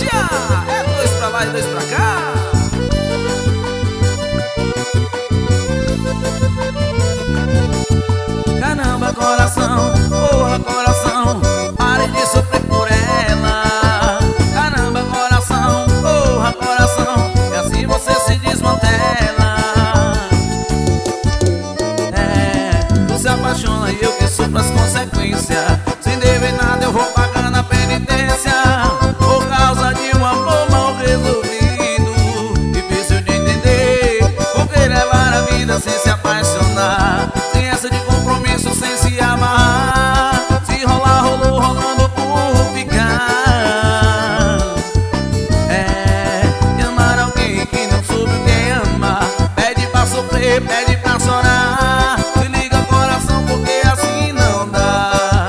chatear. É dois pra lá e dois pra cá. Caramba, coração, porra, coração, pare de sofrer por ela. Caramba, coração, porra, coração, e assim você se desmantela. Tu se apaixona e eu que sofro as consequências. Sem dever nada eu vou pagando a penitência, por causa de um amor mal resolvido. Difícil de entender, porque levar a vida sem se apaixonar, sem essa de compromisso, sem se amarrar. Se rolar, rolou, rolando por ficar. E amar alguém que não soube o que amar, pede pra sofrer, pede pra chorar. Se liga, coração, porque assim não dá.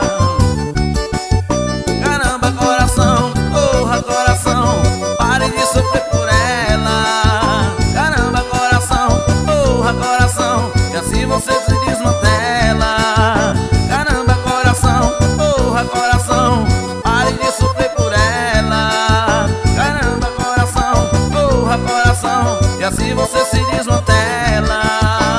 Caramba, coração, porra, coração, pare de sofrer por ela. Caramba, coração, porra, coração, e assim você se desmantela. Caramba, coração, porra, coração, pare de sofrer por ela. Caramba, coração, porra, coração, e assim você se desmantela.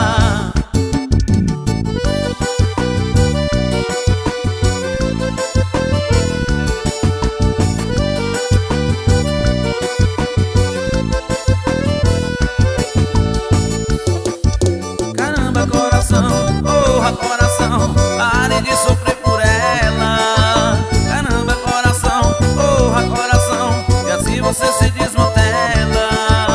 Caramba, coração, porra, coração, pare de sofrer por ela. Caramba, coração, porra, coração, e assim você se desmantela.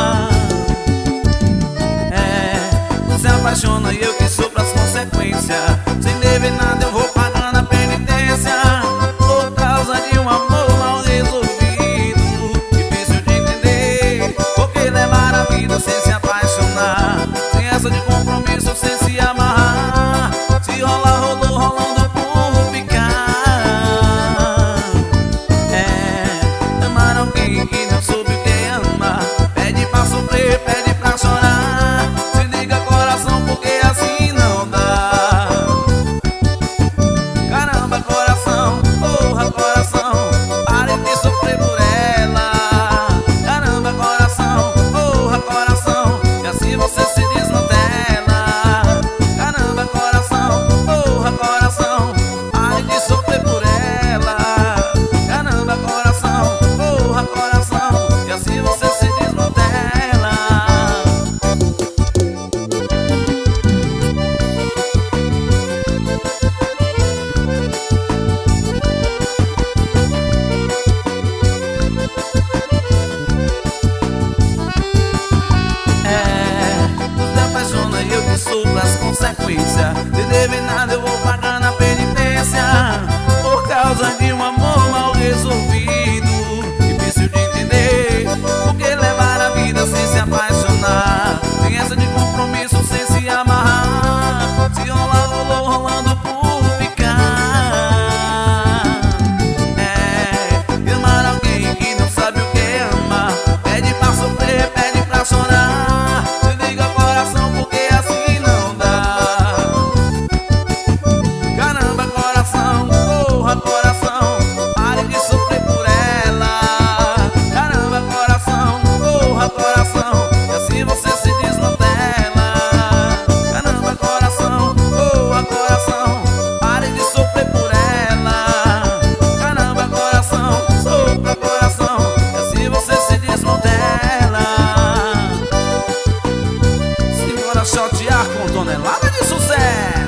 Tu se apaixona e eu que sofro as consequências. Sem dever nada eu vou pagando a penitência, por causa de um amor mal resolvido. Difícil de entender, porque levar a vida sem se apaixonar, sem essa de compromisso, sem se amarrar. Se rolar, rolou, rolando por ficar. Amar alguém que não soube o que amar, pede pra sofrer, pede pra chorar. Se liga, coração, porque assim não dá. Caramba, coração, porra, coração, pare de sofrer por ela. Caramba, coração, porra, coração, e assim você se desmantela. Caramba, coração, porra, coração, pare de sofrer por ela. Caramba, coração, porra, coração, e assim você se desmantela. Tu se apaixona e eu que sofro as consequências. Se dever nada eu vou pagando a penitência, por causa de um amor mal resolvido. Difícil de entender, porque levar a vida sem se apaixonar, sem essa de compromisso, sem se amarrar. Se rolar, rolou, rolando por ficar. E amar alguém que não sabe o que amar, pede pra sofrer, pede pra chorar. Se liga, coração, porque assim não dá. Caramba, coração, porra, coração, pare de sofrer por ela. Caramba, coração, porra, coração, e assim você se desmantela. Caramba, coração, porra, coração, pare de sofrer por ela. Caramba, coração, sopra, coração, e assim você se desmantela. Simbora chatear com tonelada de sucesso.